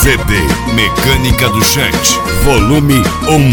CD Mecânica do Chante, volume 1.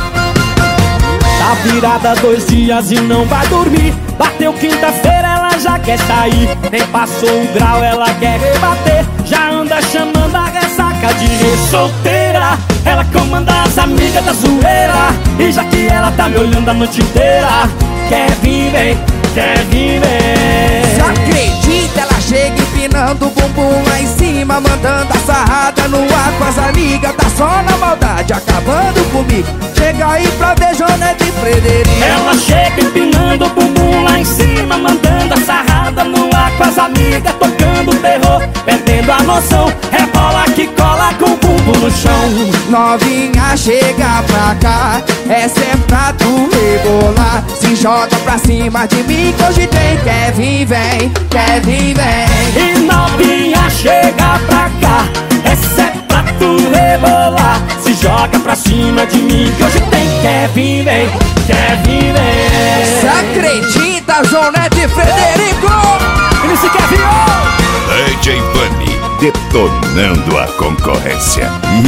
Tá virada 2 dias e não vai dormir. Bateu quinta-feira, ela já quer sair. Nem passou o grau, ela quer rebater. Já anda chamando a ressaca de solteira. Ela comanda as amigas da zoeira. E já que ela tá me olhando a noite inteira, quer vir, vem, quer vir, vem. Você acredita? Ela chega empinando o bumbum lá em cima, mandando a sarrada no ar com as amigas. Tá só na maldade, acabando comigo. Chega aí pra ver Jonete e Frederico. Ela chega empinando o bumbum lá em cima, mandando a sarrada no ar com as amigas, tocando terror, perdendo a noção. Rebola que cola com o bumbum no chão. Novinha, chega pra cá, essa é pra tu rebolar. Se joga pra cima de mim que hoje tem. Quer vir, vem, quer vir, vem. E novinha, chega pra cá, essa é pra tu rebolar. Se joga pra cima de mim que hoje tem. Quer vir, vem, quer vir, vem. Você acredita, Jonete e Frederico? Ele se quer vir, DJ Bunny, detonando a concorrência.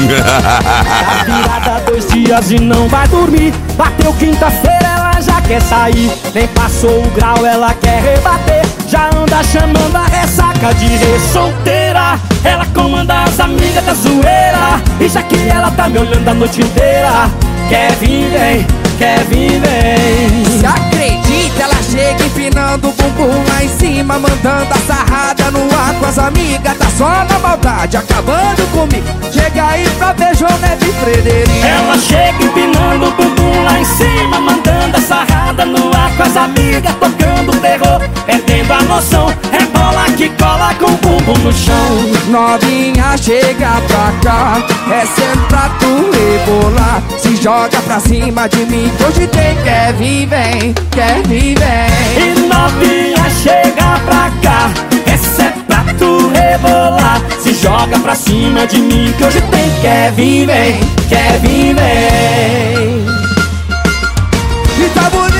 Tá virada 2 dias e não vai dormir. Bateu quinta-feira, ela já quer sair. Nem passou o grau, ela quer rebater. Já anda chamando a ressaca de solteira. Ela comanda as amigas da zoeira. E já que ela tá me olhando a noite inteira, quer vir, vem, quer vir, vem. Você acredita? Ela chega empinando o bumbum lá em cima, mandando a sarrada no ar com as amigas. Tá só na maldade, acabando comigo. Chega aí pra ver Jonete e Frederico. Ela chega empinando o bumbum lá em cima, mandando a sarrada no ar com as amigas, tocando terror, perdendo a noção. Rebola que cola com o bumbum no chão. Novinha, chega pra cá, essa é pra tu rebolar. Se joga pra cima de mim que hoje tem. Quer vir, vem, quer vir, vem. E novinha, chega pra cá, essa é pra tu rebolar. Se joga pra cima de mim que hoje tem. Quer vir, vem, quer vir, vem. E tá bonito.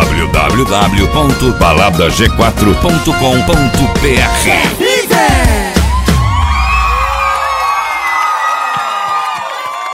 www.baladag4.com.br Quer vir, vem.